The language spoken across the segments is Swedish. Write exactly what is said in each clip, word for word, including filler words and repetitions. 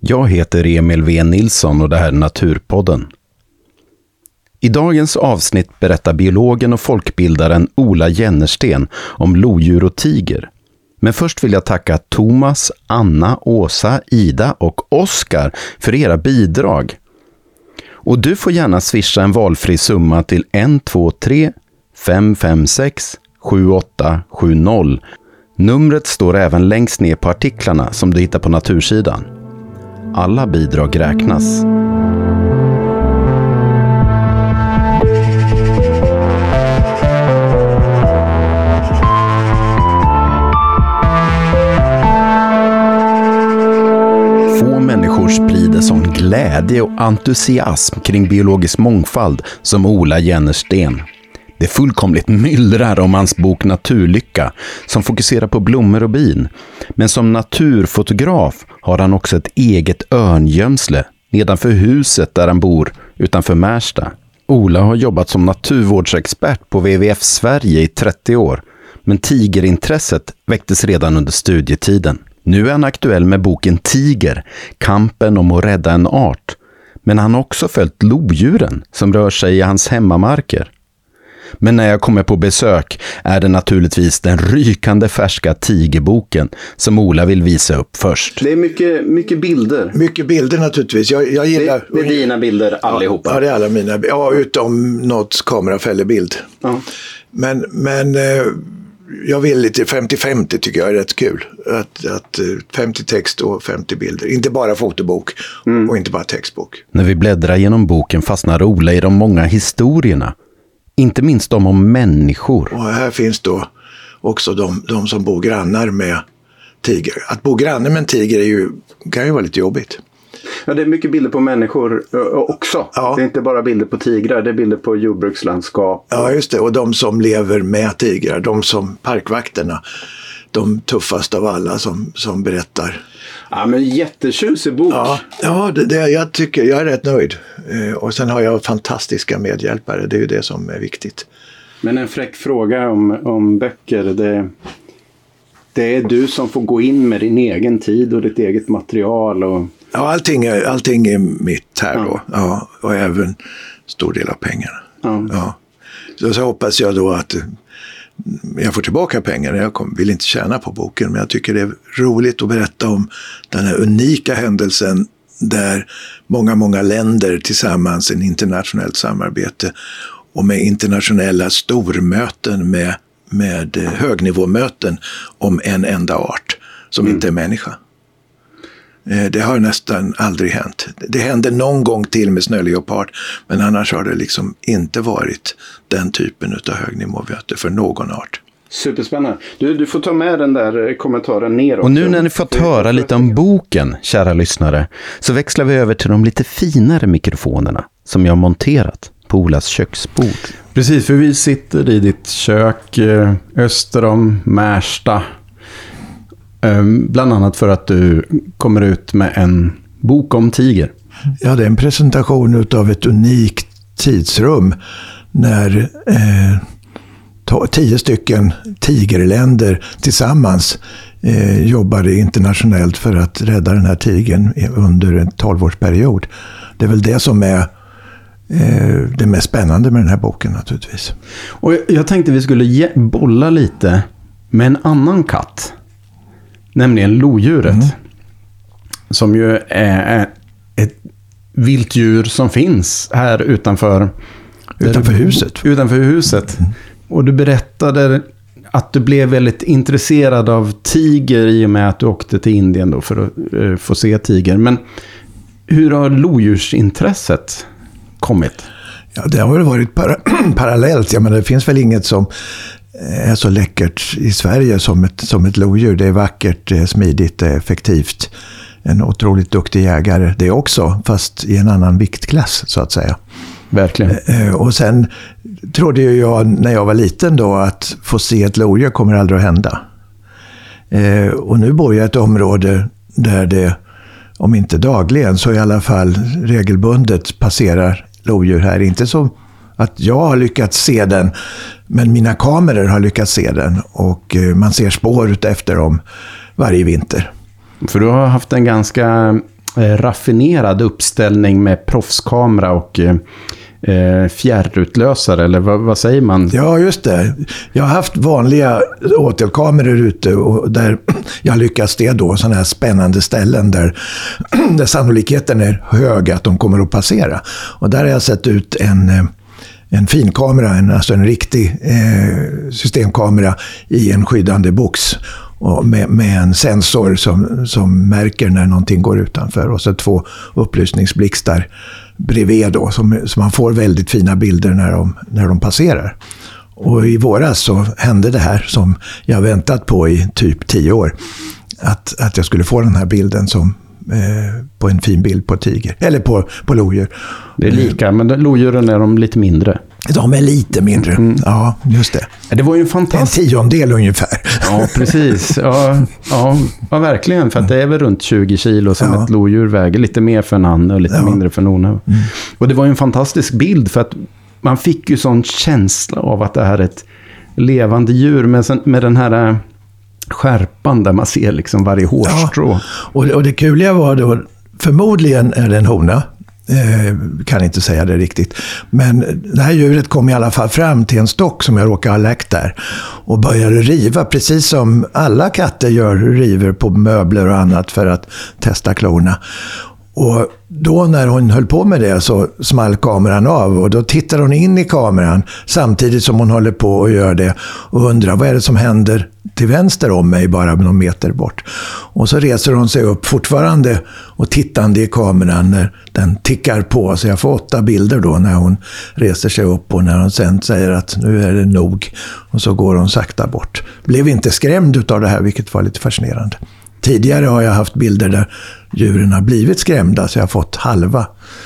Jag heter Emil V. Nilsson och det här är Naturpodden. I dagens avsnitt berättar biologen och folkbildaren Ola Jennersten om lodjur och tiger. Men först vill jag tacka Thomas, Anna, Åsa, Ida och Oskar för era bidrag. Och du får gärna swisha en valfri summa till ett två tre fem fem sex sju åtta sju noll. Numret står även längst ner på artiklarna som du hittar på Natursidan. Alla bidrag räknas. Få människor sprider sån glädje och entusiasm kring biologisk mångfald som Ola Jennersten. Det fullkomligt myllrar om hans bok Naturlycka som fokuserar på blommor och bin. Men som naturfotograf har han också ett eget örngömsle nedanför huset där han bor utanför Märsta. Ola har jobbat som naturvårdsexpert på W W F Sverige i trettio år. Men tigerintresset väcktes redan under studietiden. Nu är han aktuell med boken Tiger, kampen om att rädda en art. Men han har också följt lodjuren som rör sig i hans hemmamarker. Men när jag kommer på besök är det naturligtvis den rykande färska tigerboken som Ola vill visa upp först. Det är mycket, mycket bilder. Mycket bilder naturligtvis. Jag, jag gillar... Det, det är dina bilder allihopa. Ja, det är alla mina. Ja, utom något kamerafällebild. Ja. Men, men jag vill lite femtio femtio tycker jag är rätt kul. Att, att femtio text och femtio bilder. Inte bara fotobok mm. och inte bara textbok. När vi bläddrar genom boken fastnar Ola i de många historierna. Inte minst de om människor. Och här finns då också de, de som bor grannar med tiger. Att bo grannar med en tiger är ju, kan ju vara lite jobbigt. Ja, det är mycket bilder på människor också. Ja. Det är inte bara bilder på tigrar, det är bilder på jordbrukslandskap. Ja, just det. Och de som lever med tigrar, de som parkvakterna. De tuffaste av alla som, som berättar. Ja, men jättetjusig bok. Ja, ja det, det, jag tycker jag är rätt nöjd. Eh, och sen har jag fantastiska medhjälpare. Det är ju det som är viktigt. Men en fräck fråga om, om böcker. Det, det är du som får gå in med din egen tid och ditt eget material. Och... Ja, allting är, allting är mitt här ja. då. Ja, och även stor del av pengarna. Ja. Ja. Så, så hoppas jag då att... jag får tillbaka pengar. Jag vill inte tjäna på boken, men jag tycker det är roligt att berätta om den här unika händelsen där många, många länder tillsammans en internationellt samarbete och med internationella stormöten med, med högnivåmöten om en enda art som mm. inte är människa. Det har nästan aldrig hänt. Det hände någon gång till med snöleopard, men annars har det liksom inte varit den typen av högnivåmöte för någon art. Superspännande. Du, du får ta med den där kommentaren neråt. Och nu när ni fått höra lite om boken, kära lyssnare, så växlar vi över till de lite finare mikrofonerna som jag har monterat på Olas köksbord. Precis, för vi sitter i ditt kök öster om Märsta. Bland annat för att du kommer ut med en bok om tiger. Ja, det är en presentation av ett unikt tidsrum när eh, tio stycken tigerländer tillsammans eh, jobbade internationellt för att rädda den här tigern under en tolvårsperiod. Det är väl det som är eh, det mest spännande med den här boken naturligtvis. Och jag tänkte vi skulle ge, bolla lite med en annan katt. Nämligen lodjuret. Mm. Som ju är ett viltdjur som finns här utanför utanför huset. Utanför huset. Mm. Och du berättade att du blev väldigt intresserad av tiger i och med att du åkte till Indien då för att uh, få se tiger. Men hur har lodjursintresset kommit? Ja, det har väl varit para- parallellt. Ja, men det finns väl inget som är så läckert i Sverige som ett, som ett lodjur. Det är vackert, det är smidigt, det är effektivt. En otroligt duktig jägare det också, fast i en annan viktklass så att säga. Verkligen. Och sen trodde ju jag när jag var liten då att få se ett lodjur kommer aldrig att hända. Och nu bor jag i ett område där det, om inte dagligen så i alla fall regelbundet passerar lodjur här. Inte så att jag har lyckats se den, men mina kameror har lyckats se den och man ser spår ut efter dem varje vinter. För du har haft en ganska eh, raffinerad uppställning med proffskamera och eh, fjärrutlösare, eller vad, vad säger man? Ja, just det. Jag har haft vanliga åtelkameror ute och där jag lyckas det då, sådana här spännande ställen där, där sannolikheten är hög att de kommer att passera. Och där har jag sett ut en, en fin kamera, en, alltså en riktig eh, systemkamera i en skyddande box. Och med, med en sensor som, som märker när någonting går utanför. Och så två upplysningsblixtar bredvid då. Som, så man får väldigt fina bilder när de, när de passerar. Och i våras så hände det här som jag väntat på i typ tio år. Att, att jag skulle få den här bilden som eh, på en fin bild på tiger. Eller på, på lodjur. Det är lika, men lodjuren är de lite mindre. De är lite mindre, mm. ja, just det. Det var ju en fantastisk... En tiondel ungefär. Ja, precis. Ja, ja, ja verkligen. För att det är väl runt tjugo kilo som ja. Ett lodjur väger. Lite mer för en annan och lite ja. Mindre för en ona. Mm. Och det var ju en fantastisk bild för att man fick ju sån känsla av att det här är ett levande djur med, med den här skärpan där man ser liksom varje hårstrå. Ja. Och, och det kuliga var då, förmodligen är det en hona. Eh, kan inte säga det riktigt. Men det här djuret kom i alla fall fram till en stock som jag råkade ha läckt där. Och började riva, precis som alla katter gör, river på möbler och annat för att testa klorna. Och då när hon höll på med det så small kameran av och då tittar hon in i kameran samtidigt som hon håller på och gör det och undrar vad är det som händer till vänster om mig bara någon meter bort. Och så reser hon sig upp fortfarande och tittande i kameran när den tickar på. Så jag får åtta bilder då när hon reser sig upp och när hon sen säger att nu är det nog. Och så går hon sakta bort. Blev inte skrämd av det här, vilket var lite fascinerande. Tidigare har jag haft bilder där djuren har blivit skrämda så jag har fått halva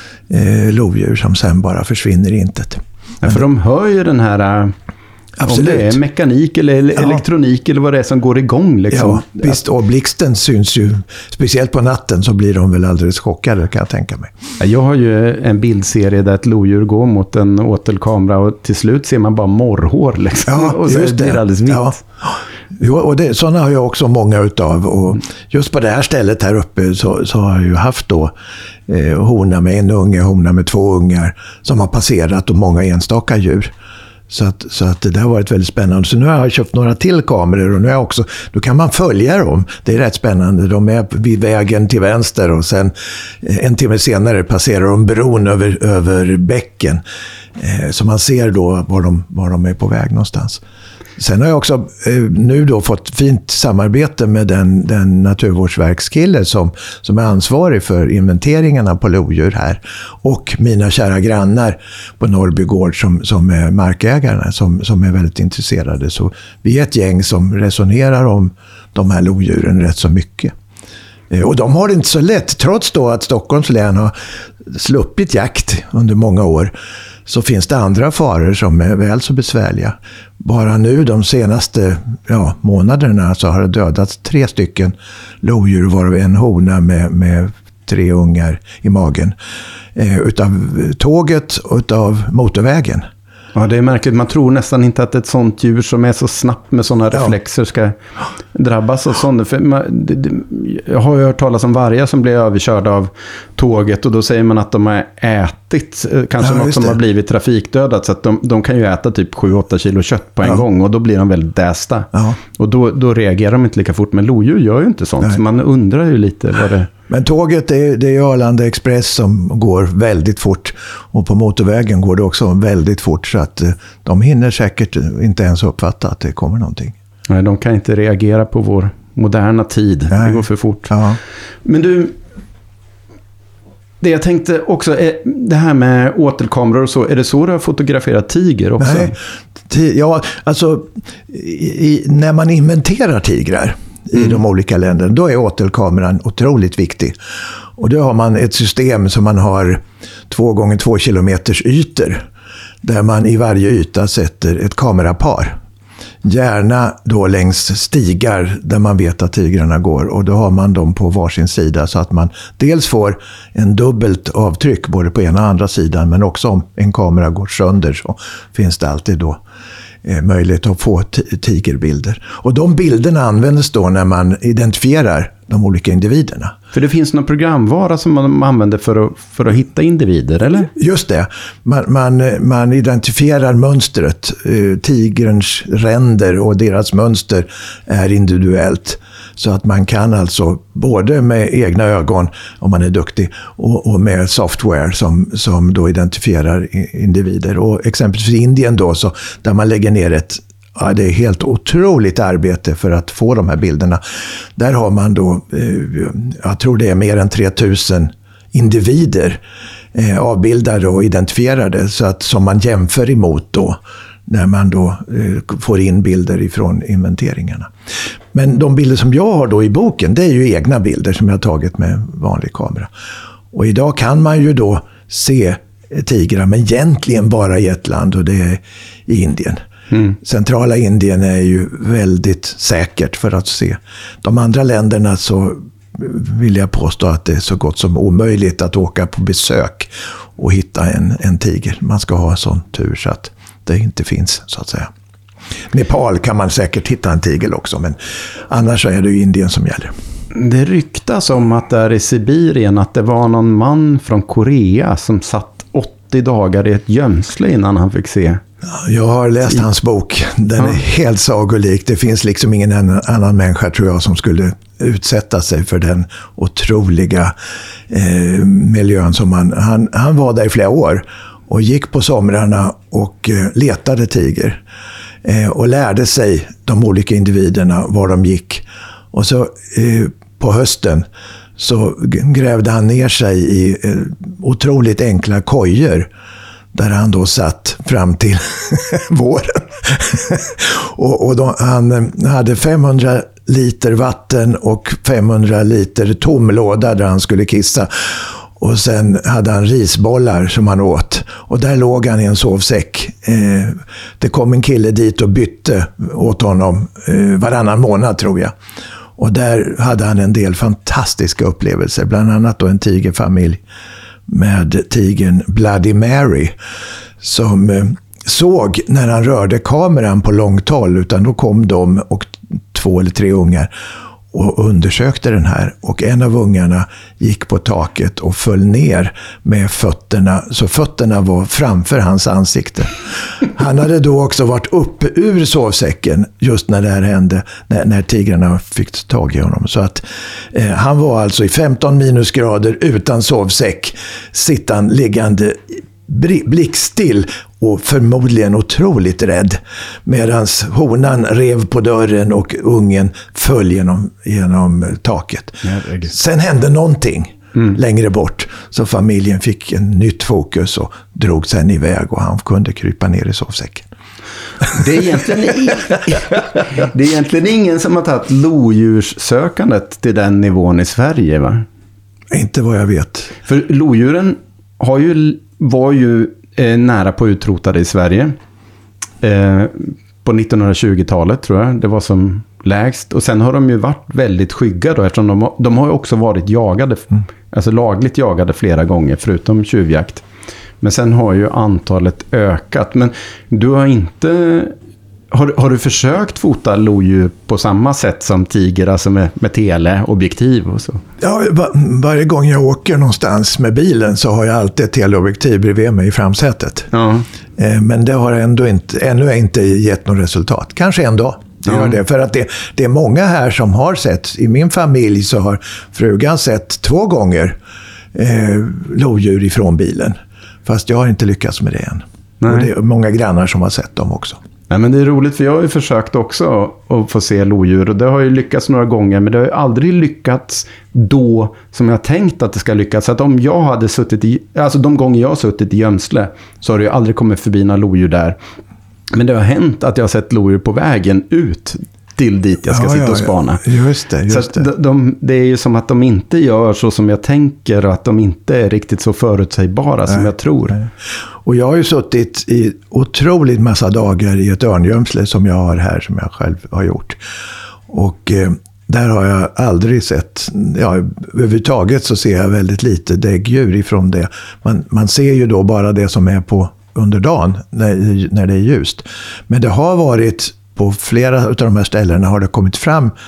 eh, lodjur som sen bara försvinner i intet. Ja, för de hör ju den här... Absolut. Om det är mekanik eller ja. Elektronik eller vad det är som går igång. Liksom. Ja, visst. Och blixten syns ju, speciellt på natten så blir de väl alldeles chockade kan jag tänka mig. Jag har ju en bildserie där ett lodjur går mot en åtelkamera och till slut ser man bara morrhår. Liksom. Ja, och så just blir det alldeles vitt. Ja. Jo, och det, sådana har jag också många utav. Och just på det här stället här uppe så, så har jag ju haft då eh, hona med en unge, hona med två ungar som har passerat och många enstaka djur. Så att, så att det har varit väldigt spännande. Så nu har jag köpt några till kameror och nu är också, då kan man följa dem. Det är rätt spännande. De är vid vägen till vänster och sen en timme senare passerar de bron över, över bäcken. Eh, så man ser då var de, var de är på väg någonstans. Sen har jag också eh, nu då fått fint samarbete med den, den naturvårdsverkskille som, som är ansvarig för inventeringarna på lodjur här. Och mina kära grannar på Norrby gård som, som är markägarna som, som är väldigt intresserade. Så vi är ett gäng som resonerar om de här lodjuren rätt så mycket. Eh, och de har det inte så lätt, trots då att Stockholms län har sluppit jakt under många år. Så finns det andra faror som är väl så besvärliga. Bara nu de senaste ja, månaderna så har det dödats tre stycken lodjur varav en hona med, med tre ungar i magen. Eh, utav tåget och utav motorvägen. Ja, det är märkligt. Man tror nästan inte att ett sånt djur som är så snabbt med sådana ja. reflexer ska drabbas av sånt. För man, det, det, jag har ju hört talas om vargar som blir överkörda av tåget och då säger man att de har ätit kanske ja, något som det. har blivit trafikdödat så att de, de kan ju äta typ sju åtta kilo kött på en ja. gång och då blir de väldigt dästa. Ja. Och då, då reagerar de inte lika fort. Men lodjur gör ju inte sånt. Nej. Så man undrar ju lite vad det... Men tåget är, det är Arlanda Express som går väldigt fort och på motorvägen går det också väldigt fort så att de hinner säkert inte ens uppfatta att det kommer någonting. Nej, de kan inte reagera på vår moderna tid. Nej. Det går för fort. Ja. Men du, det jag tänkte också är det här med åtelkameror och så. Är det så du har fotograferat tiger också? Nej, t- ja, alltså i, när man inventerar tigrar i mm. de olika länderna, då är åtelkameran otroligt viktig. Och då har man ett system som man har två gånger två kilometers ytor där man i varje yta sätter ett kamerapar. Gärna då längs stigar där man vet att tigrarna går och då har man dem på varsin sida så att man dels får en dubbelt avtryck både på ena och andra sidan men också om en kamera går sönder så finns det alltid då möjlighet att få t- tigerbilder. Och de bilderna används då när man identifierar de olika individerna. För det finns någon programvara som man använder för att, för att hitta individer, eller? Just det. Man, man, man identifierar mönstret. Eh, tigerns ränder och deras mönster är individuellt. Så att man kan alltså både med egna ögon, om man är duktig, och, och med software som, som då identifierar individer. Och exempelvis i Indien då, så, där man lägger ner ett Ja, det är helt otroligt arbete för att få de här bilderna. Där har man då, eh, jag tror det är mer än tre tusen individer eh, avbildade och identifierade. Så att som man jämför emot då, när man då eh, får in bilder ifrån inventeringarna. Men de bilder som jag har då i boken, det är ju egna bilder som jag har tagit med vanlig kamera. Och idag kan man ju då se tigrar, men egentligen bara i ett land, och det är i Indien. Mm. Centrala Indien är ju väldigt säkert för att se. De andra länderna så vill jag påstå att det är så gott som omöjligt att åka på besök och hitta en, en tiger. Man ska ha en sån tur så att det inte finns, så att säga. Nepal kan man säkert hitta en tiger också, men annars är det ju Indien som gäller. Det ryktas om att där i Sibirien att det var någon man från Korea som satt åttio dagar i ett gömsle innan han fick se. Jag har läst hans bok. Den ja. är helt sagolik. Det finns liksom ingen annan människa, tror jag, som skulle utsätta sig för den otroliga eh, miljön som han, han... Han var där i flera år och gick på somrarna och eh, letade tiger. Eh, och lärde sig de olika individerna var de gick. Och så eh, på hösten så grävde han ner sig i eh, otroligt enkla kojor. Där han då satt fram till våren. och och då, han hade femhundra liter vatten och femhundra liter tom låda där han skulle kissa. Och sen hade han risbollar som han åt. Och där låg han i en sovsäck. Eh, det kom en kille dit och bytte åt honom eh, varannan månad, tror jag. Och där hade han en del fantastiska upplevelser. Bland annat då en tigerfamilj med tigern Bloody Mary, som eh, såg när han rörde kameran på långt håll, utan då kom de och två eller tre ungar och undersökte den här. Och en av ungarna gick på taket och föll ner med fötterna, så fötterna var framför hans ansikte. Han hade då också varit uppe ur sovsäcken just när det här hände, när, när tigrarna fick tag i honom. Så att eh, han var alltså i femton minusgrader utan sovsäck, sittan liggande blickstill och förmodligen otroligt rädd, medans honan rev på dörren och ungen föll genom, genom taket. Ja, sen hände någonting mm. längre bort, så familjen fick en nytt fokus och drog sen iväg och han kunde krypa ner i sovsäcken. Det är egentligen, det är egentligen ingen som har tagit lodjurssökandet till den nivån i Sverige, va? Inte vad jag vet. För lodjuren har ju, var ju eh, nära på utrotade i Sverige. Eh, på nittonhundratjugotalet tror jag. Det var som lägst. Och sen har de ju varit väldigt skygga då, eftersom de, de har ju också varit jagade, mm. alltså lagligt jagade flera gånger, förutom tjuvjakt. Men sen har ju antalet ökat. Men du har inte... Har, har du försökt fota lodjur på samma sätt som tiger, alltså med, med teleobjektiv och så? Ja, var, varje gång jag åker någonstans med bilen så har jag alltid ett teleobjektiv bredvid mig i framsätet. Ja. Eh, men det har ändå inte, ännu inte gett något resultat. Kanske en dag. Det gör det. För att det, det är många här som har sett, i min familj så har frugan sett två gånger eh, lodjur ifrån bilen. Fast jag har inte lyckats med det än. Nej. Och det är många grannar som har sett dem också. Nej, men det är roligt, för jag har ju försökt också att få se lodjur, och det har ju lyckats några gånger, men det har ju aldrig lyckats då som jag tänkt att det ska lyckas. Så att om jag hade suttit i, alltså de gånger jag har suttit i gömsle, så har det ju aldrig kommit förbi några lodjur där. Men det har hänt att jag har sett lodjur på vägen ut till dit jag ska ja, sitta och spana. Ja, just det, just så det. De, det är ju som att de inte gör så som jag tänker, och att de inte är riktigt så förutsägbara nej, som jag tror. Nej. Och jag har ju suttit i otroligt massa dagar i ett örngömsle som jag har här, som jag själv har gjort. Och eh, där har jag aldrig sett, ja, överhuvudtaget så ser jag väldigt lite däggdjur ifrån det. Man, man ser ju då bara det som är på under dagen när, när det är ljust. Men det har varit, på flera av de här ställena har det kommit fram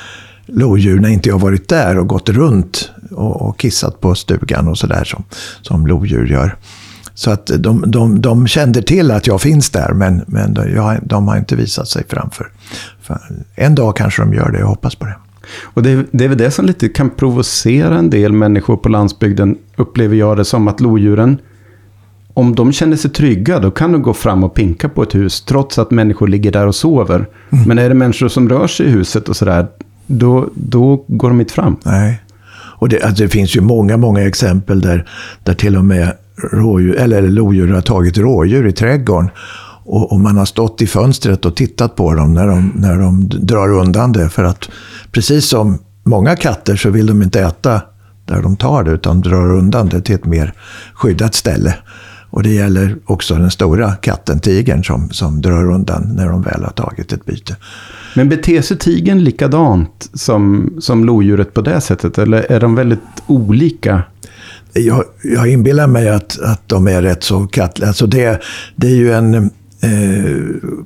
lodjur när inte jag varit där och gått runt och, och kissat på stugan och sådär som, som lodjur gör. Så att de, de, de kände till att jag finns där, men, men de, jag, de har inte visat sig framför. För en dag kanske de gör det, jag hoppas på det. Och det, det är väl det som lite kan provocera en del människor på landsbygden, upplever jag det som, att lodjuren, om de känner sig trygga, då kan de gå fram och pinka på ett hus trots att människor ligger där och sover. Mm. Men är det människor som rör sig i huset och sådär, då, då går de inte fram. Nej. Och det, alltså det finns ju många, många exempel där, där till och med rådjur, eller lodjur har tagit rådjur i trädgården. Och, och man har stått i fönstret och tittat på dem när de, när de drar undan det. För att precis som många katter så vill de inte äta där de tar det, utan drar undan det till ett mer skyddat ställe. Och det gäller också den stora katten, tigern, som, som drar undan när de väl har tagit ett byte. Men beter sig tigern likadant som, som lodjuret på det sättet? Eller är de väldigt olika? Jag, jag inbillar mig att, att de är rätt så kattliga. Alltså det, det är ju en eh,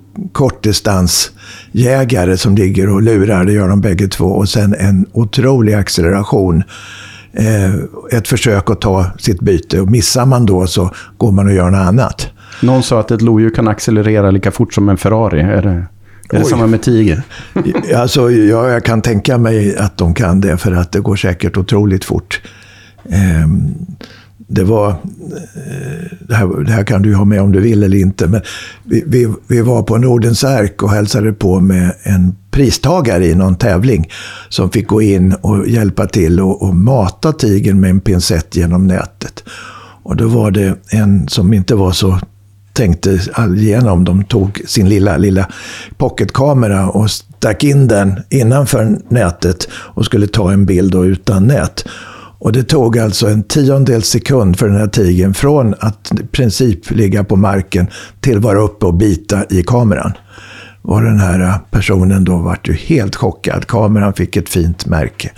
kortdistansjägare som ligger och lurar, det gör de bägge två. Och sen en otrolig acceleration. Eh, ett försök att ta sitt byte, och missar man då så går man och gör något annat. Någon sa att ett lodjur kan accelerera lika fort som en Ferrari. Är det, är det samma med tiger? Alltså, ja, jag kan tänka mig att de kan det, för att det går säkert otroligt fort. Eh, det var det här, det här kan du ha med om du vill eller inte, men vi, vi, vi var på Nordens Ark och hälsade på med en pristagare i någon tävling som fick gå in och hjälpa till och, och mata tigern med en pincett genom nätet. Och då var det en som inte var så tänkte allgenom. De tog sin lilla, lilla pocketkamera och stack in den innanför nätet och skulle ta en bild då utan nät. Och det tog alltså en tiondels sekund för den här tigern från att i princip ligga på marken till vara uppe och bita i kameran. Och den här personen då var ju helt chockad. Kameran fick ett fint märke.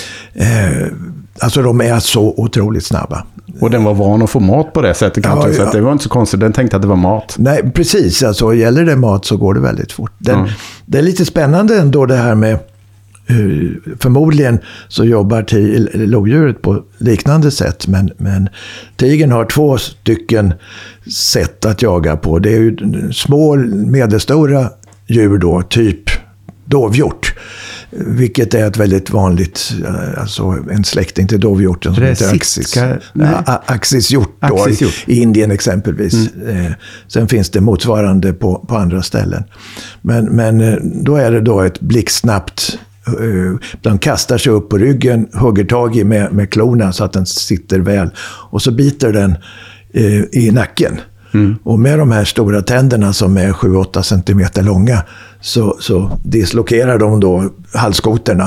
Eh, alltså de är så otroligt snabba. Och den var van att få mat på det sättet, kan ja, ja. Så att det var inte så konstigt. Den tänkte att det var mat. Nej, precis. Alltså, gäller det mat så går det väldigt fort. Den, mm. Det är lite spännande ändå det här med hur, förmodligen så jobbar t- lodjuret på liknande sätt. Men, men tigern har två stycken sätt att jaga på. Det är ju små, medelstora djur då, typ dovhjort. Vilket är ett väldigt vanligt, alltså en släkting till dovhjorten som heter axis. Ja, axishjort då, axishjort. I Indien exempelvis. Mm. Sen finns det motsvarande på, på andra ställen. Men, men då är det då ett blixtsnabbt, de kastar sig upp på ryggen, hugger tag i med, med klorna så att den sitter väl. Och så biter den i nacken. Mm. Och med de här stora tänderna som är sju åtta centimeter långa så, så dislokerar de då halskoterna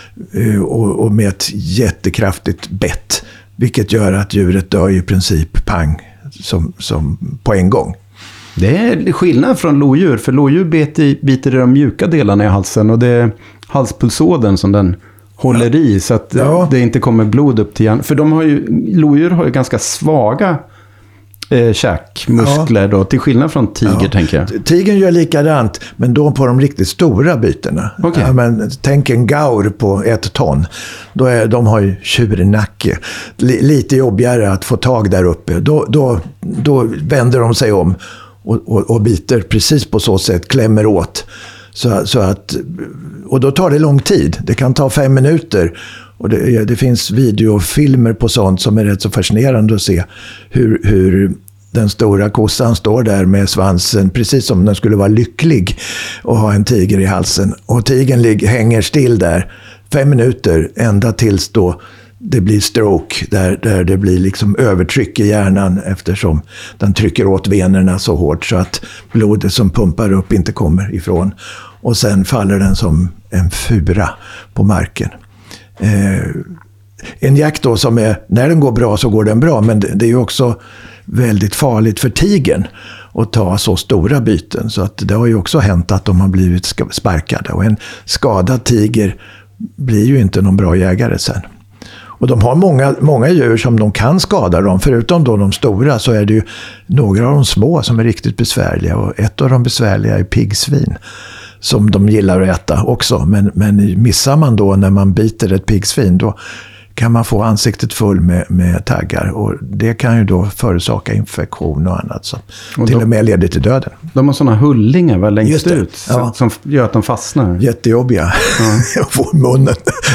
och, och med ett jättekraftigt bett, vilket gör att djuret dör i princip pang som, som på en gång. Det är skillnad från lodjur, för lodjur biter, biter i de mjuka delarna i halsen och det är halspulsådern som den håller i så att ja. Det inte kommer blod upp till hjärnan. För de har ju, lodjur har ju ganska svaga Eh, käkmuskler ja. Då, till skillnad från tiger ja. Tänker jag. Tigern gör likadant, men då på de riktigt stora bytena. Okay. Ja, men tänk en gaur på ett ton. Då är, de har ju tjurnacke. L- lite jobbigare att få tag där uppe. Då, då, då vänder de sig om och, och, och biter precis på så sätt, klämmer åt. Så, så att, och då tar det lång tid. Det kan ta fem minuter. Och det, det finns videofilmer på sånt som är rätt så fascinerande att se hur, hur den stora kossan står där med svansen precis som den skulle vara lycklig och ha en tiger i halsen. Och tigern lig, hänger still där fem minuter ända tills då det blir stroke där, där det blir liksom övertryck i hjärnan eftersom den trycker åt venerna så hårt så att blodet som pumpar upp inte kommer ifrån. Och sen faller den som en fura på marken. Eh, en jakt då som är, när den går bra så går den bra, men det, det är ju också väldigt farligt för tigern att ta så stora byten, så att det har ju också hänt att de har blivit sparkade och en skadad tiger blir ju inte någon bra jägare sen. Och de har många, många djur som de kan skada dem, förutom då de stora så är det ju några av de små som är riktigt besvärliga och ett av de besvärliga är piggsvin. som de gillar att äta också. Men, men missar man då när man biter ett piggsvin, då kan man få ansiktet full med, med taggar. Och det kan ju då förorsaka infektion och annat som och till och med leder till döden. De har sådana hullingar väl längst ut ja. som gör att de fastnar. Jättejobbiga. Ja. Och får munnen.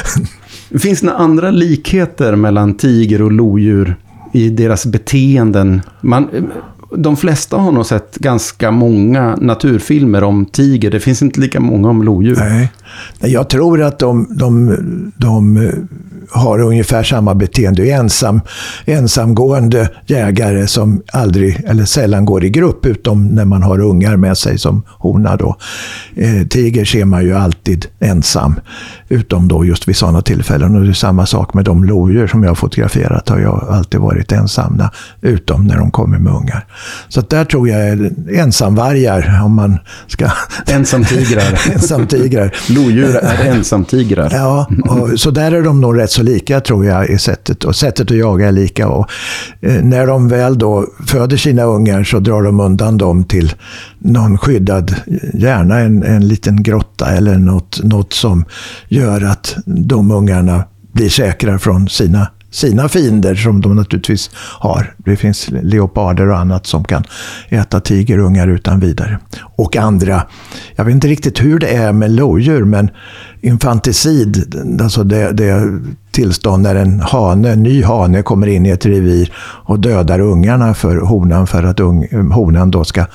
Finns det några andra likheter mellan tiger och lodjur i deras beteenden? Man, de flesta har nog sett ganska många naturfilmer om tiger. Det finns inte lika många om lodjur. Nej, jag tror att de, de, de har ungefär samma beteende. Ensam, ensamgående jägare som aldrig eller sällan går i grupp, utom när man har ungar med sig som hona då. Eh, tiger ser man ju alltid ensam, utom då just vid sådana tillfällen. Och det är samma sak med de lodjur som jag har fotograferat, har jag alltid varit ensamma, utom när de kommer med ungar. Så att där tror jag är ensamvargar, om man ska... Ensamtigrar. Ensamtigrar. Lodjur är ensamtigrar. Ja, och så där är de nog rätt så lika, tror jag, i sättet. Och sättet att jaga är lika. Och eh, när de väl då föder sina ungar så drar de undan dem till någon skyddad, gärna en, en liten grotta eller något, något som gör att de ungarna blir säkra från sina sina fiender som de naturligtvis har. Det finns leoparder och annat som kan äta tigerungar utan vidare. Och andra, jag vet inte riktigt hur det är med lodjur, men infanticid, alltså det, det tillstånd när en hane, en ny hane kommer in i ett revir och dödar ungarna för honan, för att ung, honan då ska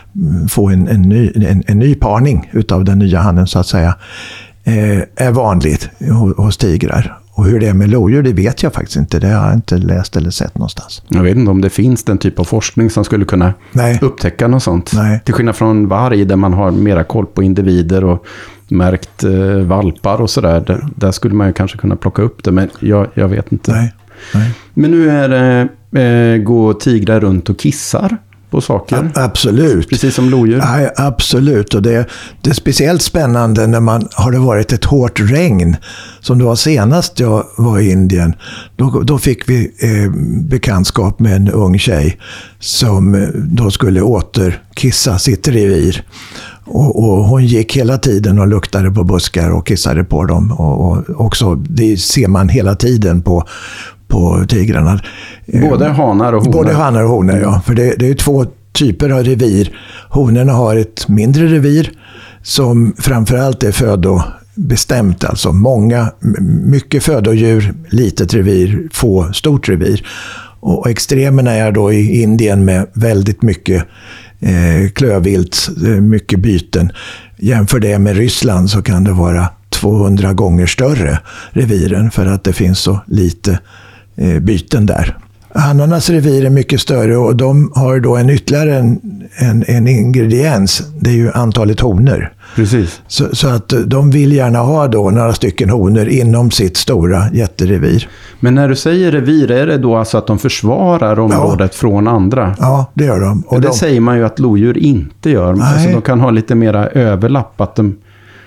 få en, en, ny, en, en ny parning utav den nya hanen så att säga, eh, är vanligt hos tigrar. Och hur det är med lodjur, det vet jag faktiskt inte. Det har jag inte läst eller sett någonstans. Jag vet inte om det finns den typ av forskning som skulle kunna Nej. upptäcka något sånt. Nej. Till skillnad från varg där man har mera koll på individer och märkt eh, valpar och sådär. Där, där skulle man ju kanske kunna plocka upp det, men jag, jag vet inte. Nej. Nej. Men nu är det, eh, går tigrar runt och kissar på saker. A- absolut. Precis som lodjur. Ja, absolut. Och det, det är speciellt spännande när man har det varit ett hårt regn. Som det var senast jag var i Indien. Då, då fick vi eh, bekantskap med en ung tjej som eh, då skulle återkissa sitt revir. Och, och hon gick hela tiden och luktade på buskar och kissade på dem. Och, och också, det ser man hela tiden på på tigrarna. Både hanar och honor. Både hanar och honor, ja. För det, det är två typer av revir. Honorna har ett mindre revir som framförallt är födobestämt. Alltså många, mycket födodjur, litet revir, få stort revir. Och extremerna är då i Indien med väldigt mycket eh, klövvilt, mycket byten. Jämför det med Ryssland så kan det vara tvåhundra gånger större reviren för att det finns så lite byten där. Hannarnas revir är mycket större och de har då en ytterligare en, en, en ingrediens. Det är ju antalet honor. Precis. Så, så att de vill gärna ha då några stycken honor inom sitt stora jätterevir. Men när du säger revir, är det då alltså att de försvarar området ja. från andra? Ja, det gör de. Och det de... säger man ju att lodjur inte gör. Alltså de kan ha lite mera överlapp, att de...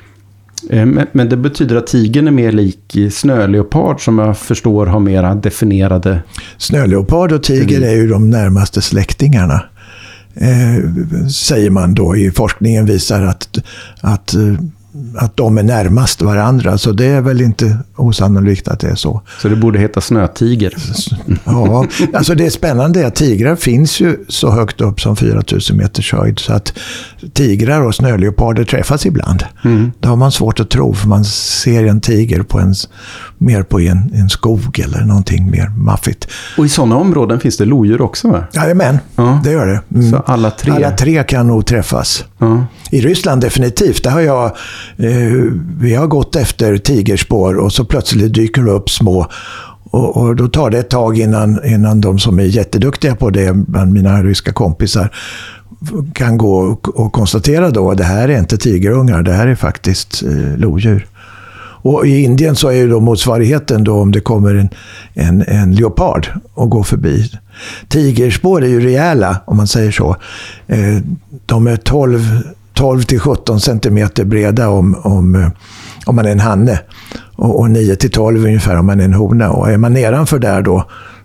Men, men det betyder att tigern är mer lik snöleopard som jag förstår har mera definierade... Snöleopard och tiger är ju de närmaste släktingarna. Eh, säger man då i forskningen visar att, att, att de är närmast varandra. Så det är väl inte osannolikt att det är så. Så det borde heta snötiger. Ja, alltså det är spännande att tigrar finns ju så högt upp som fyra tusen meters höjd. Så att tigrar och snöleoparder träffas ibland. Mm. Det har man svårt att tro, för man ser en tiger på en, mer på en, en skog eller någonting mer maffigt. Och i sådana områden finns det lodjur också, va? Jajamän, ja. Det gör det. Mm. Så alla tre? Alla tre kan nog träffas. Ja. I Ryssland definitivt. Där har jag, eh, vi har gått efter tigerspår och så plötsligt dyker det upp små. Och, och då tar det ett tag innan, innan de som är jätteduktiga på det, bland mina ryska kompisar, kan gå och, och konstatera då att det här är inte tigerungar, det här är faktiskt eh, lodjur. Och i Indien så är ju då motsvarigheten då om det kommer en, en, en leopard och går förbi. Tigerspår är ju rejäla, om man säger så. Eh, de är tolv till sjutton centimeter breda om, om, om man är en hanne. Och, och nio till tolv ungefär om man är en hona. Och är man nedanför där då,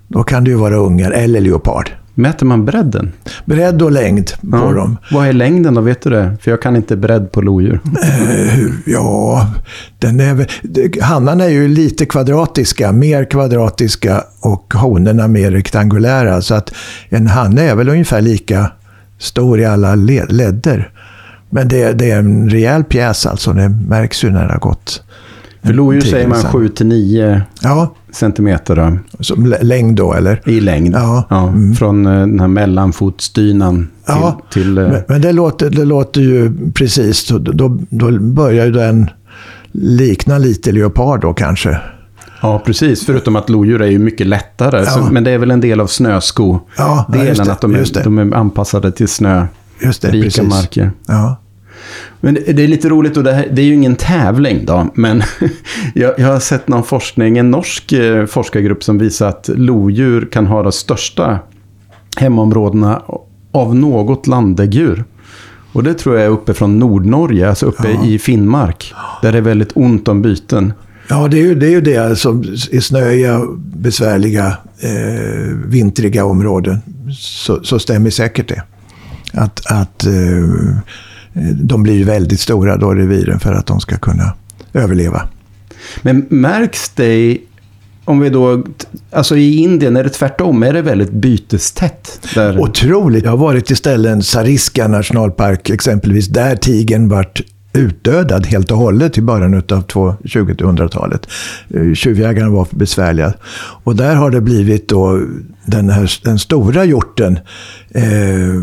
då kan det ju vara ungar eller leopard. Mäter man bredden? Bredd och längd på ja. dem. Vad är längden då, vet du det? För jag kan inte bredd på lodjur. Eh, ja, den är, hannarna är ju lite kvadratiska, mer kvadratiska och honorna mer rektangulära. Så att en hanne är väl ungefär lika stor i alla led, ledder. Men det, det är en rejäl pjäs alltså, det märks ju när det har gått. För lodjur säger man sju till nio ja. centimeter då. Som längd då, eller? I längd, ja. ja mm. Från den här mellanfotstynan till... Ja, till men, men det, låter, det låter ju precis, då, då, då börjar ju den likna lite leopard då kanske. Ja, precis. Förutom att lodjur är ju mycket lättare. Ja. Så, men det är väl en del av snösko. Ja, delen ja, att de är, de är anpassade till snö. Just det, rika precis. Marker. Ja. Men det är lite roligt, och det, här, det är ju ingen tävling då, men jag, jag har sett någon forskning, en norsk eh, forskargrupp som visar att lodjur kan ha de största hemområdena av något landdäggdjur. Och det tror jag är uppe från Nordnorge, alltså uppe ja. i Finnmark, där det är väldigt ont om byten. Ja, det är ju det, är ju det som i snöiga, besvärliga, eh, vintriga områden, så, så stämmer säkert det. Att... att eh, de blir ju väldigt stora då, reviren, för att de ska kunna överleva. Men märks det, om vi då, alltså i Indien är det tvärtom, är det väldigt bytestätt där? Otroligt. Jag har varit i ställen, Sariska nationalpark exempelvis, där tigern vart utdödad helt och hållet i början av tjugohundratalet. Tjuvjägarna var för besvärliga. Och där har det blivit då den här den stora hjorten, eh,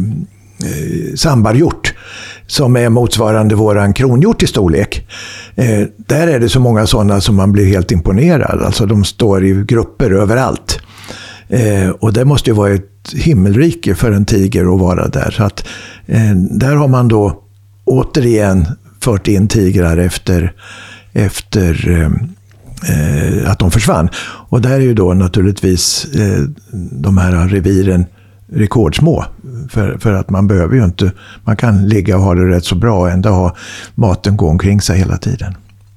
sambarhjort, som är motsvarande våran kronhjort i storlek. Eh, där är det så många sådana som man blir helt imponerad. Alltså de står i grupper överallt. Eh, och det måste ju vara ett himmelrike för en tiger att vara där. Så att, eh, där har man då återigen fört in tigrar efter, efter eh, att de försvann. Och där är ju då naturligtvis eh, de här reviren rekordsmå. För, för att man behöver ju inte, man kan ligga och ha det rätt så bra och ändå ha maten gå omkring sig hela tiden.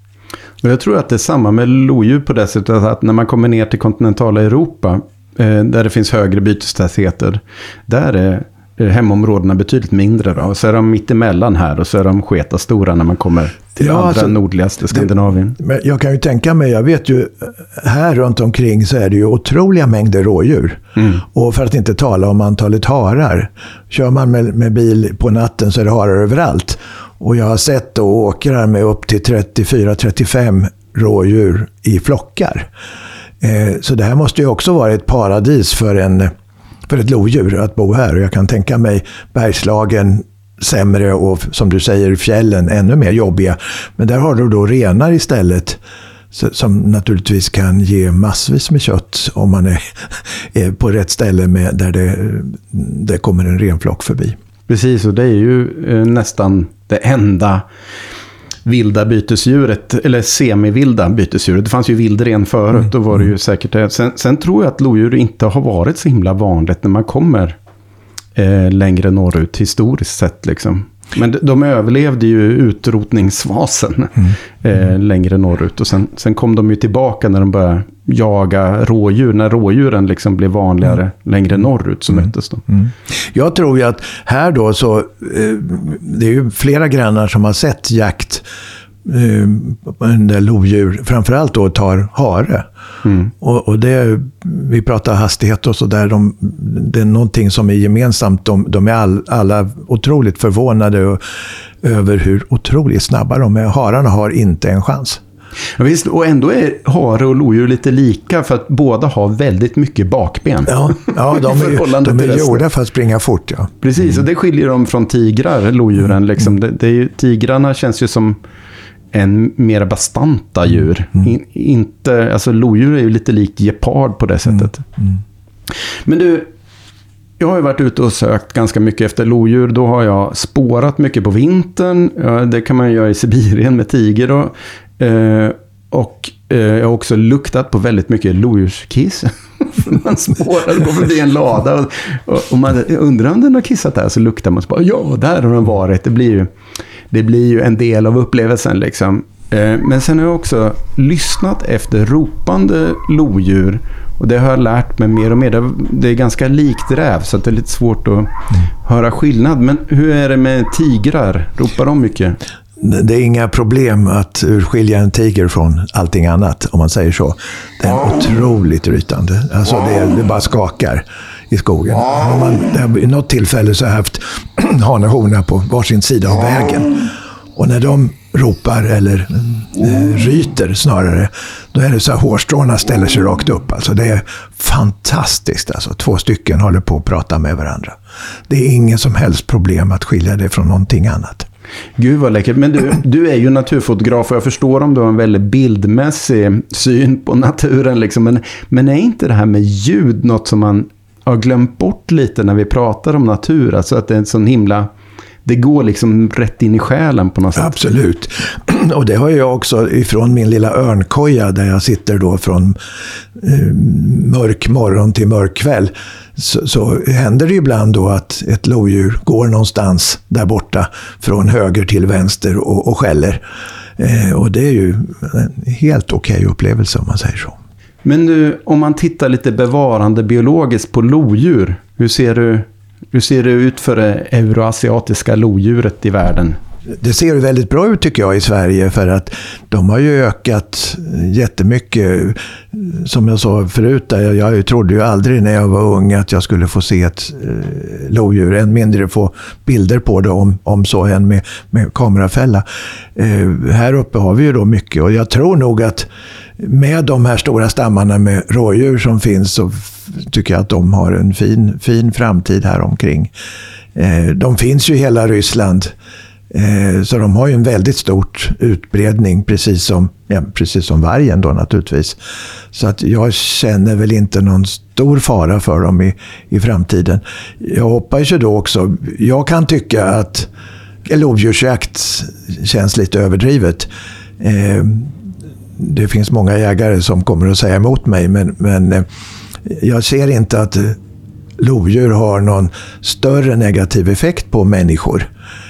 Och jag tror att det är samma med lodjur på det sättet, att när man kommer ner till kontinentala Europa, eh, där det finns högre bytestätheter, där är hemområdena betydligt mindre då. Och så är de mitt emellan här, och så är de sketa stora när man kommer till ja, andra alltså, nordligaste Skandinavien. Det, men jag kan ju tänka mig, jag vet ju, här runt omkring så är det ju otroliga mängder rådjur. Mm. Och för att inte tala om antalet harar. Kör man med, med bil på natten så är det harar överallt. Och jag har sett då åkrar med upp till trettiofyra trettiofem rådjur i flockar. Eh, så det här måste ju också vara ett paradis för en för ett lodjur att bo här. Och jag kan tänka mig Bergslagen sämre och, som du säger, fjällen ännu mer jobbiga. Men där har du då renar istället, som naturligtvis kan ge massvis med kött om man är, är på rätt ställe med, där det, det kommer en renflock förbi. Precis, och det är ju eh, nästan det enda vilda bytesdjuret, eller semivilda bytesdjuret. Det fanns ju vildren förut, mm. då var det ju säkert det. Sen, sen tror jag att lodjur inte har varit så himla vanligt när man kommer eh, längre norrut historiskt sett liksom. Men de, de överlevde ju utrotningsfasen mm. eh, längre norrut, och sen, sen kom de ju tillbaka när de började jaga rådjur, när rådjuren liksom blev vanligare mm. längre norrut, så mm. möttes de. Mm. Jag tror ju att här då så, eh, det är ju flera grannar som har sett jakt eh, under lodjur, framförallt då tar hare. Mm. Och, och det, vi pratar hastighet och så där, de, det är någonting som är gemensamt, de, de är all, alla otroligt förvånade och, över hur otroligt snabba de är. Hararna har inte en chans. Ja, visst, och ändå är hare och lodjur lite lika, för att båda har väldigt mycket bakben. Ja, ja de är, de är gjorda för att springa fort. Ja. Precis, mm. och det skiljer dem från tigrar, lodjuren. Mm. Liksom. Det, det är ju, tigrarna känns ju som en mer bastanta djur. Mm. In, inte, alltså lodjur är ju lite likt gepard på det sättet. Mm. Mm. Men du, jag har ju varit ute och sökt ganska mycket efter lodjur. Då har jag spårat mycket på vintern. Det kan man göra i Sibirien med tiger då. Eh, och eh, jag har också luktat på väldigt mycket lodjurskiss. Man spårar, går förbi en lada och, och, och man undrar om den har kissat där, så luktar man så bara, ja, där har den varit. Det blir ju, det blir ju en del av upplevelsen liksom. Eh, men sen har jag också lyssnat efter ropande lodjur Och det har jag lärt mig mer och mer. Det är ganska likt räv så att det är lite svårt att mm. höra skillnad. Men hur är det med tigrar? Ropar de mycket? Det är inga problem att urskilja en tiger från allting annat, om man säger så. Det är otroligt rytande. Alltså det, det bara skakar i skogen. Har man, det har, i något tillfälle så har jag haft hane och hona på varsin sida av vägen. Och när de ropar eller eh, ryter snarare, då är det så att hårstråna ställer sig rakt upp. Alltså det är fantastiskt. Alltså, två stycken håller på att prata med varandra. Det är ingen som helst problem att skilja det från någonting annat. Gud vad läckert. Men du, du är ju naturfotograf och jag förstår om du har en väldigt bildmässig syn på naturen. Liksom. Men, men är inte det här med ljud något som man har glömt bort lite när vi pratar om natur? Alltså att det är en sån himla... Det går liksom rätt in i själen på något sätt. Absolut. Och det har jag också ifrån min lilla örnkoja där jag sitter då från eh, mörk morgon till mörk kväll. Så, så händer det ibland då att ett lodjur går någonstans där borta från höger till vänster och, och skäller. Eh, och det är ju en helt okej upplevelse om man säger så. Men nu, om man tittar lite bevarande biologiskt på lodjur, hur ser du... Hur ser det ut för det euroasiatiska lodjuret i världen? Det ser väldigt bra ut tycker jag i Sverige, för att de har ju ökat jättemycket. Som jag sa förut, där, jag trodde ju aldrig när jag var ung att jag skulle få se ett eh, lodjur, än mindre få bilder på det om, om så än med, med kamerafälla. Eh, här uppe har vi ju då mycket, och jag tror nog att med de här stora stammarna med rådjur som finns så tycker jag att de har en fin, fin framtid här omkring. Eh, de finns ju i hela Ryssland. Eh, så de har ju en väldigt stort utbredning, precis som, ja, precis som vargen då naturligtvis. Så att jag känner väl inte någon stor fara för dem i, i framtiden. Jag hoppas ju då också, jag kan tycka att lodjursjakt känns lite överdrivet. Eh, det finns många jägare som kommer att säga emot mig, men, men eh, jag ser inte att lodjur har någon större negativ effekt på människor.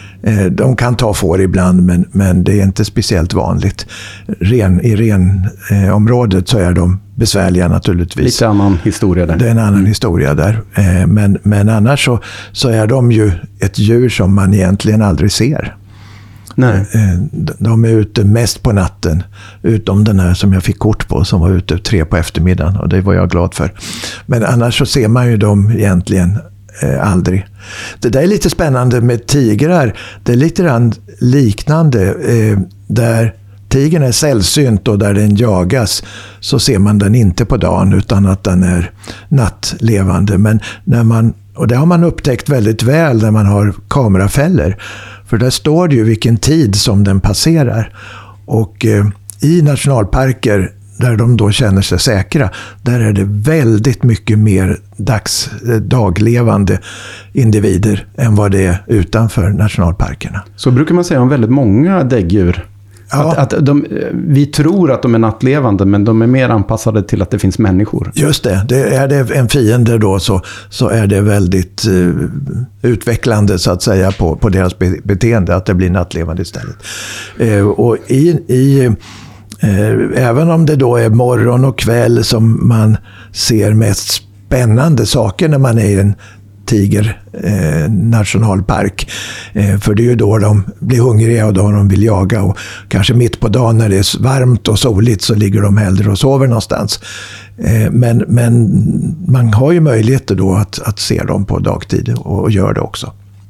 De kan ta får ibland, men, men det är inte speciellt vanligt. Ren, I renområdet eh, så är de besvärliga naturligtvis. Lite annan historia där. Det är en annan mm. historia där. Eh, men, men annars så, så är de ju ett djur som man egentligen aldrig ser. Nej. Eh, de är ute mest på natten. Utom den här som jag fick kort på, som var ute tre på eftermiddagen. Och det var jag glad för. Men annars så ser man ju dem egentligen Eh, aldrig. Det där är lite spännande med tigrar. Det är lite liknande. Eh, där tigern är sällsynt och där den jagas så ser man den inte på dagen utan att den är nattlevande. Men när man, och det har man upptäckt väldigt väl när man har kamerafällor. För där står det ju vilken tid som den passerar. Och eh, i nationalparker där de då känner sig säkra, där är det väldigt mycket mer dags, daglevande individer än vad det är utanför nationalparkerna. Så brukar man säga om väldigt många däggdjur. Ja. Att, att de, vi tror att de är nattlevande, men de är mer anpassade till att det finns människor. Just det. det är det en fiende då så, så är det väldigt uh, utvecklande så att säga på, på deras be- beteende, att det blir nattlevande istället. Uh, och i... i Även om det då är morgon och kväll som man ser mest spännande saker när man är i en tiger eh, nationalpark. Eh, för det är ju då de blir hungriga och då de vill jaga. Och kanske mitt på dagen när det är varmt och soligt så ligger de hellre och sover någonstans. Eh, men, men man har ju möjligheter då att, att se dem på dagtid och, och gör det också.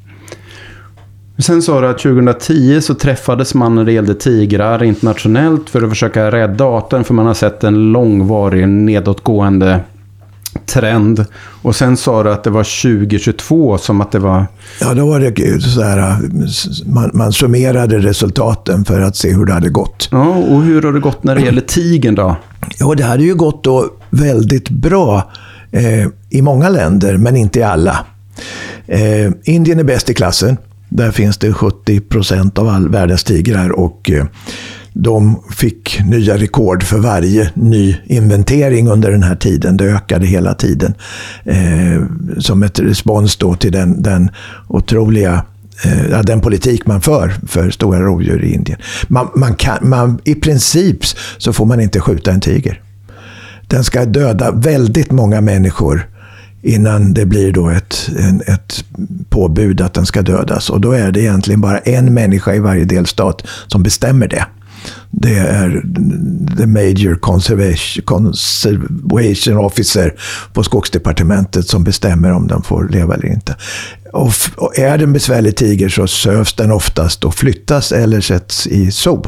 Sen sa du att tjugohundratio så träffades man när det gällde tigrar internationellt för att försöka rädda arten, för man har sett en långvarig nedåtgående trend. Och sen sa du att det var tjugo tjugotvå som att det var... Ja, då var det så här, man, man summerade resultaten för att se hur det hade gått. Ja, och hur har det gått när det gäller tigern då? Ja, det hade ju gått då väldigt bra eh, i många länder, men inte i alla. Eh, Indien är bäst i klassen. Där finns det sjuttio procent av all världens tigrar och eh, de fick nya rekord för varje ny inventering under den här tiden. Det ökade hela tiden eh, som ett respons då till den, den otroliga eh, den politik man för för stora rovdjur i Indien. Man, man kan, man, i princip så får man inte skjuta en tiger. den ska döda väldigt många människor innan det blir då ett, en, ett påbud att den ska dödas. Och då är det egentligen bara en människa i varje delstat som bestämmer det. Det är the major conservation, conservation officer på Skogsdepartementet som bestämmer om den får leva eller inte. Och, och är det en besvärlig tiger så sövs den oftast och flyttas eller sätts i zoo.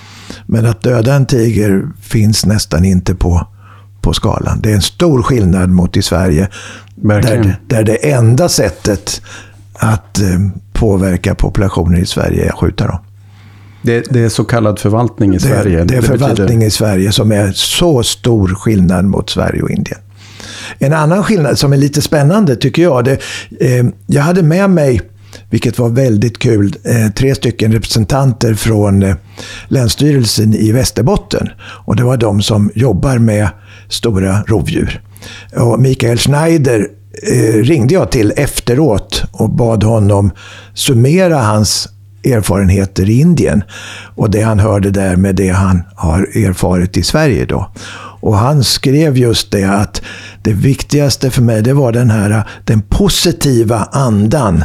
Men att döda en tiger finns nästan inte på, på skalan. Det är en stor skillnad mot i Sverige. Där, där det enda sättet att eh, påverka populationer i Sverige är att skjuta dem. Det, det är så kallad förvaltning i det, Sverige. Det är det förvaltning betyder... i Sverige som är så stor skillnad mot Sverige och Indien. En annan skillnad som är lite spännande tycker jag. Det, eh, jag hade med mig, vilket var väldigt kul, eh, tre stycken representanter från eh, Länsstyrelsen i Västerbotten. Och det var de som jobbar med stora rovdjur. Och Mikael Schneider eh, ringde jag till efteråt och bad honom summera hans erfarenheter i Indien och det han hörde där med det han har erfarit i Sverige då. Och han skrev just det att det viktigaste för mig det var den här den positiva andan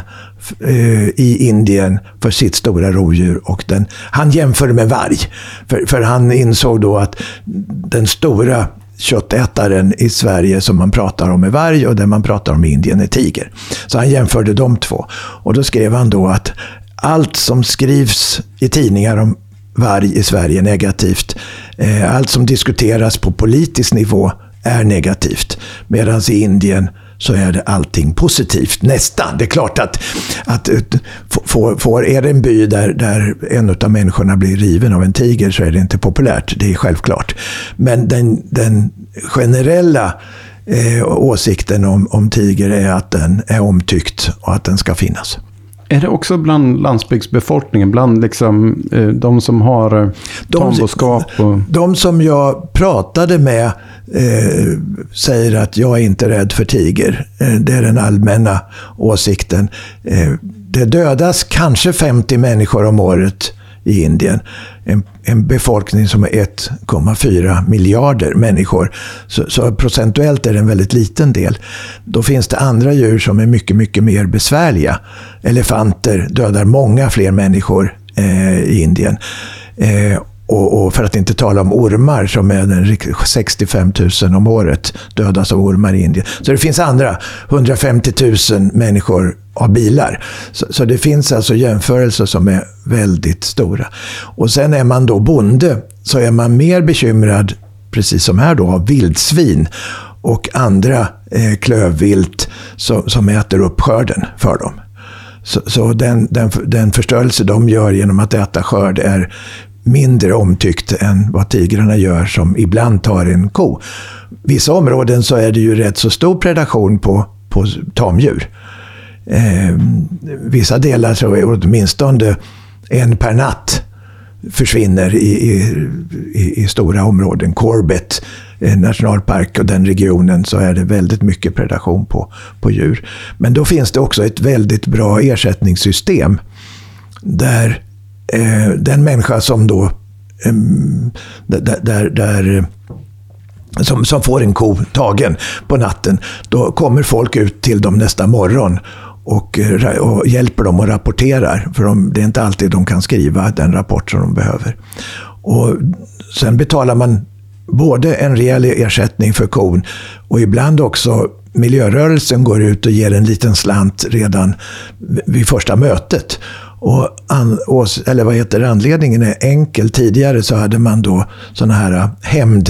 eh, i Indien för sitt stora rovdjur och den, han jämförde med varg för, för han insåg då att den stora köttätaren i Sverige som man pratar om är varg och den man pratar om i Indien är tiger. Så han jämförde de två och då skrev han då att allt som skrivs i tidningar om varg i Sverige är negativt. Eh, allt som diskuteras på politisk nivå är negativt. Medan i Indien så är det allting positivt. Nästan. Det är klart att, att får, får, är det en by där, där en av människorna blir riven av en tiger så är det inte populärt. Det är självklart. Men den, den generella eh, åsikten om, om tiger är att den är omtyckt och att den ska finnas. Är det också bland landsbygdsbefolkningen, bland liksom, eh, de som har eh, tamboskap? Och... De som jag pratade med eh, säger att jag är inte rädd för tiger. Eh, det är den allmänna åsikten. Eh, det dödas kanske femtio människor om året i Indien. En, en befolkning som är ett komma fyra miljarder människor. Så, så procentuellt är det en väldigt liten del. Då finns det andra djur som är mycket, mycket mer besvärliga. Elefanter dödar många fler människor eh, i Indien. Eh, och, och för att inte tala om ormar som är den sextiofem tusen om året dödas av ormar i Indien. Så det finns andra hundrafemtio tusen människor av bilar. Så, så det finns alltså jämförelser som är väldigt stora. Och sen är man då bonde så är man mer bekymrad, precis som här då, av vildsvin och andra eh, klövvilt som, som äter upp skörden för dem. Så, så den, den, den förstörelse de gör genom att äta skörd är mindre omtyckt än vad tigrarna gör som ibland tar en ko. Vissa områden så är det ju rätt så stor predation på, på tamdjur. Eh, vissa delar så är åtminstone en per natt försvinner i, i, i, i stora områden. Corbett eh, nationalpark och den regionen så är det väldigt mycket predation på, på djur. Men då finns det också ett väldigt bra ersättningssystem där eh, den människa som då eh, där, där, där som, som får en ko tagen på natten, då kommer folk ut till dem nästa morgon och, och hjälper dem och rapporterar. För de, det är inte alltid de kan skriva den rapport som de behöver. Och sen betalar man både en rejäl ersättning för kon och ibland också miljörörelsen går ut och ger en liten slant redan vid första mötet. Och, an, och eller vad heter det, anledningen är enkel. Tidigare så hade man då såna här hämnd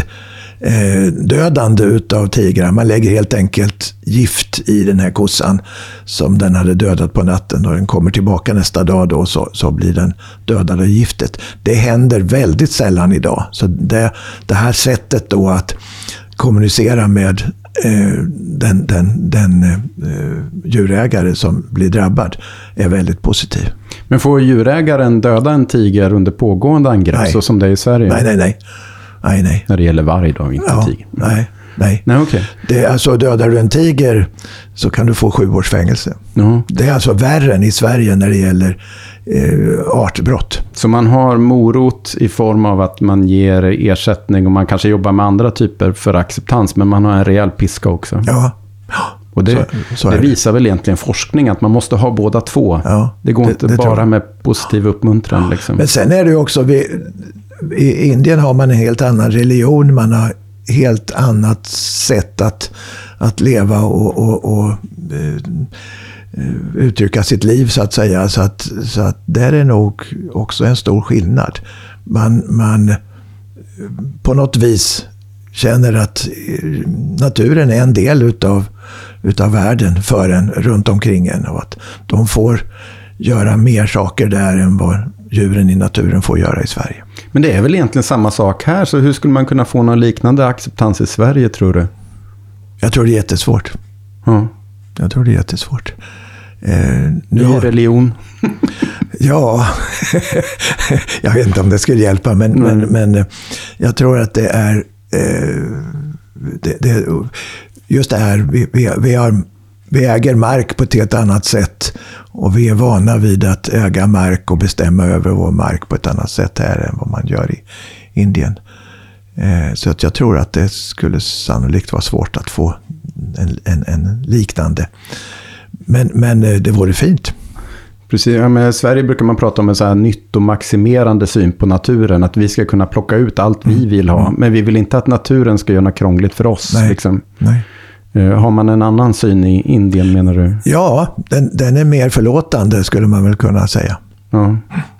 dödande utav tigrar. Man lägger helt enkelt gift i den här kossan som den hade dödat på natten och den kommer tillbaka nästa dag då så, så blir den dödad av giftet. Det händer väldigt sällan idag. Så det, det här sättet då att kommunicera med eh, den, den, den eh, djurägare som blir drabbad är väldigt positiv. Men får djurägaren döda en tiger under pågående angrepp så som det är i Sverige? Nej, nej, nej. Nej, nej. När det gäller varg då, inte ja, tiger. Nej. Nej. Nej, okay. Det är alltså, dödar du en tiger så kan du få sju års fängelse. Ja. Det är alltså värre än i Sverige när det gäller eh, artbrott. Så man har morot i form av att man ger ersättning och man kanske jobbar med andra typer för acceptans, men man har en rejäl piska också. Ja. Och det, så, så det visar väl egentligen forskning att man måste ha båda två. Ja, det går det, inte det bara med positiv uppmuntran. Liksom. Men sen är det ju också, vi, i Indien har man en helt annan religion, man har helt annat sätt att, att leva och, och, och uh, uttrycka sitt liv så att säga. Så att, så att där är nog också en stor skillnad. Man, man på något vis känner att naturen är en del utav, utav världen för en runt omkring en och att de får göra mer saker där än vad djuren i naturen får göra i Sverige. Men det är väl egentligen samma sak här, så hur skulle man kunna få någon liknande acceptans i Sverige, tror du? Jag tror det är jättesvårt. Ja. Jag tror det är jättesvårt. Eh, Ny har... religion. Ja, jag vet inte om det skulle hjälpa, men, mm. men, men jag tror att det är eh, det, det, just det här, vi, vi, vi, har, vi äger mark på ett helt annat sätt och vi är vana vid att äga mark och bestämma över vår mark på ett annat sätt här än vad man gör i Indien. Eh, så att jag tror att det skulle sannolikt vara svårt att få en, en, en liknande. Men, men det vore fint. Precis, ja, men i Sverige brukar man prata om en så här nyttomaximerande syn på naturen. Att vi ska kunna plocka ut allt vi vill ha. Men vi vill inte att naturen ska göra något krångligt för oss. Nej. Liksom. Nej. Uh, har man en annan syn i Indien, menar du? Ja, den, den är mer förlåtande skulle man väl kunna säga. Ja,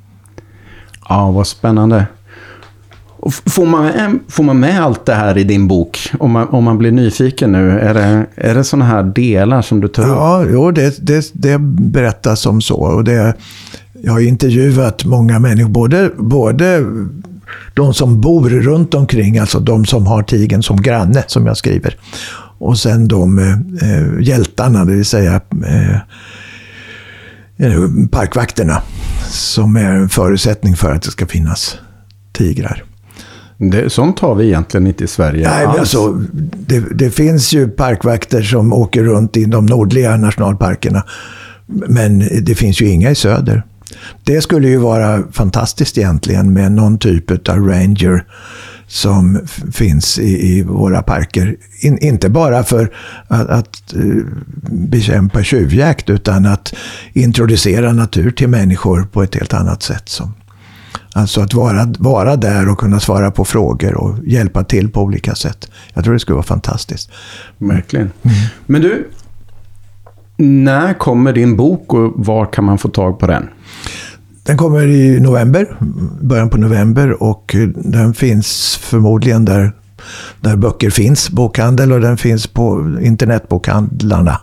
ja vad spännande. Och får, man med, får man med allt det här i din bok? Om man, om man blir nyfiken nu, är det, är det såna här delar som du tar upp? Ja, jo, det, det, det berättas om så. Och det, jag har intervjuat många människor, både, både de som bor runt omkring, alltså de som har tigern som granne, som jag skriver. Och sen de eh, hjältarna, det vill säga eh, parkvakterna, som är en förutsättning för att det ska finnas tigrar. Det, sånt har vi egentligen inte i Sverige. Nej, men alltså, det, det finns ju parkvakter som åker runt i de nordliga nationalparkerna. Men det finns ju inga i söder. Det skulle ju vara fantastiskt egentligen med någon typ av ranger som f- finns i, i våra parker. In, inte bara för att, att uh, bekämpa tjuvjakt, utan att introducera natur till människor på ett helt annat sätt. Som, alltså att vara, vara där och kunna svara på frågor och hjälpa till på olika sätt. Jag tror det skulle vara fantastiskt. Verkligen. Mm. Men du, när kommer din bok och var kan man få tag på den? Den kommer i november, början på november, och den finns förmodligen där, där böcker finns, bokhandel, och den finns på internetbokhandlarna.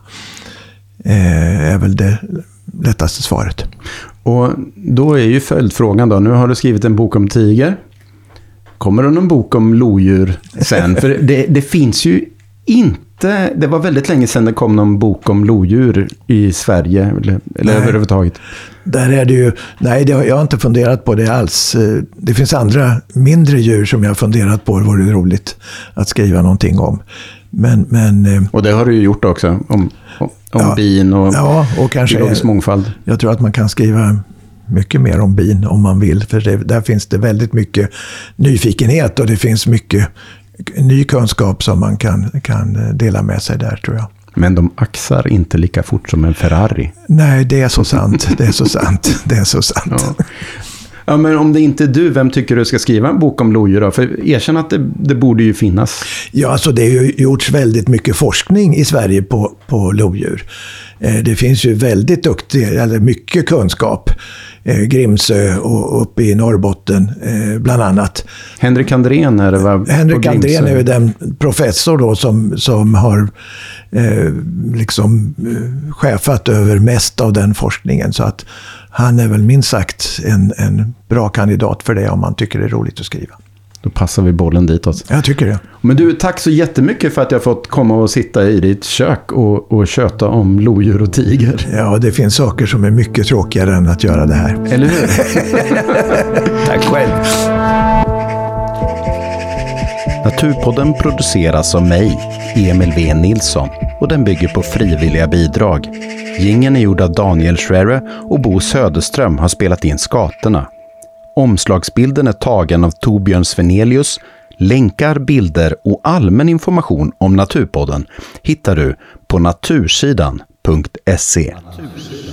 Eh, är väl det lättaste svaret. Och då är ju följdfrågan då, nu har du skrivit en bok om tiger. Kommer det någon bok om lodjur sen? För det, det finns ju inte, det var väldigt länge sedan det kom någon bok om lodjur i Sverige, eller, eller överhuvudtaget. Där är det ju, nej det har, jag har inte funderat på det alls. Det finns andra mindre djur som jag har funderat på, det vore roligt att skriva någonting om. Men, men, och det har du ju gjort också, om, om ja, bin och, ja, och kanske biologisk mångfald. Jag tror att man kan skriva mycket mer om bin om man vill, för det, där finns det väldigt mycket nyfikenhet och det finns mycket ny kunskap som man kan, kan dela med sig där, tror jag. Men de axar inte lika fort som en Ferrari. Nej, det är så sant. Det är så sant. Det är så sant. Ja. Ja, men om det inte är du, vem tycker du ska skriva en bok om lodjur då? För erkänn att det, det borde ju finnas. Ja, alltså det har ju gjorts väldigt mycket forskning i Sverige på, på lodjur. Eh, det finns ju väldigt duktig, eller mycket kunskap. Eh, Grimsö och uppe i Norrbotten eh, bland annat. Henrik Andrén är det, va? Henrik Andrén är ju den professor då som, som har eh, liksom eh, chefat över mest av den forskningen, så att han är väl minst sagt en, en bra kandidat för det om man tycker det är roligt att skriva. Då passar vi bollen ditåt. Jag tycker det. Men du, tack så jättemycket för att jag fått komma och sitta i ditt kök och, och köta om lodjur och tiger. Ja, det finns saker som är mycket tråkigare än att göra det här. Eller hur? Tack själv. Naturpodden produceras av mig, Emil V. Nilsson, och den bygger på frivilliga bidrag. Jingeln är gjord av Daniel Schrerer och Bo Söderström har spelat in skaterna. Omslagsbilden är tagen av Torbjörn Svenelius. Länkar, bilder och allmän information om Naturpodden hittar du på natursidan punkt se.